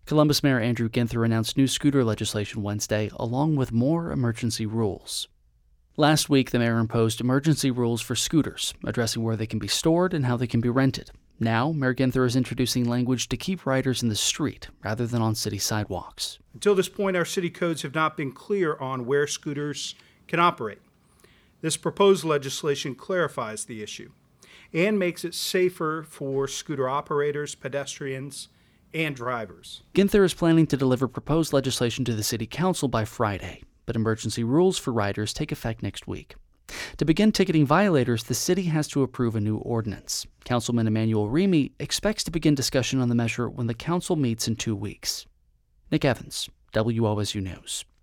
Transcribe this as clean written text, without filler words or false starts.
Columbus Mayor Andrew Ginther announced new scooter legislation Wednesday, along with more emergency rules. Last week, the mayor imposed emergency rules for scooters, addressing where they can be stored and how they can be rented. Now, Mayor Ginther is introducing language to keep riders in the street rather than on city sidewalks. Until this point, our city codes have not been clear on where scooters can operate. This proposed legislation clarifies the issue and makes it safer for scooter operators, pedestrians, and drivers. Ginther is planning to deliver proposed legislation to the City Council by Friday, but emergency rules for riders take effect next week. To begin ticketing violators, the city has to approve a new ordinance. Councilman Emmanuel Remy expects to begin discussion on the measure when the council meets in 2 weeks. Nick Evans, WOSU News.